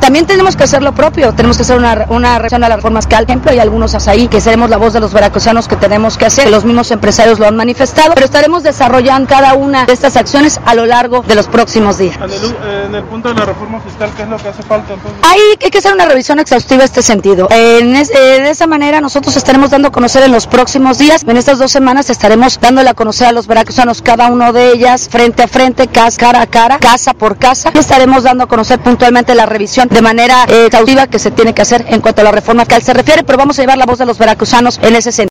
también tenemos que hacer lo propio, tenemos que hacer una revisión a la reforma fiscal. Por ejemplo, hay algunos ahí que seremos la voz de los veracruzanos que tenemos que hacer, los mismos empresarios lo han manifestado, pero estaremos desarrollando cada una de estas acciones a lo largo de los próximos días. En el punto de la reforma fiscal, ¿qué es lo que hace falta entonces? Hay que hacer una revisión exhaustiva en este sentido. De esa manera nosotros estaremos dando a conocer en los próximos días, en estas 2 semanas estaremos dándole a conocer a los veracruzanos cada uno de ellas, frente a frente, cara a cara, casa por casa, y estaremos dando a conocer puntualmente la revisión de manera exhaustiva que se tiene que hacer en cuanto a la reforma fiscal se refiere, pero vamos a llevar la voz de los veracruzanos en ese sentido.